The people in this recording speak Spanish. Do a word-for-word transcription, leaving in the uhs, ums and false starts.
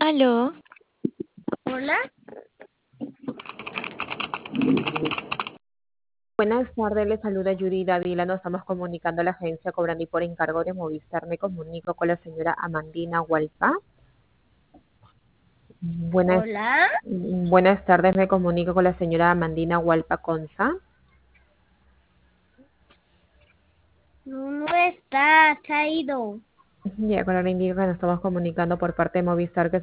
Aló, Hola, Buenas tardes, le saluda Judy Dávila. Nos estamos comunicando a la agencia cobrando y por encargo de Movistar. Me comunico con la señora Amandina Hualpa. Buenas, hola. buenas tardes, me comunico con la señora Amandina Hualpa Conza. No, no está, se ha ido. Ya, con la indico que nos estamos comunicando por parte de Movistar que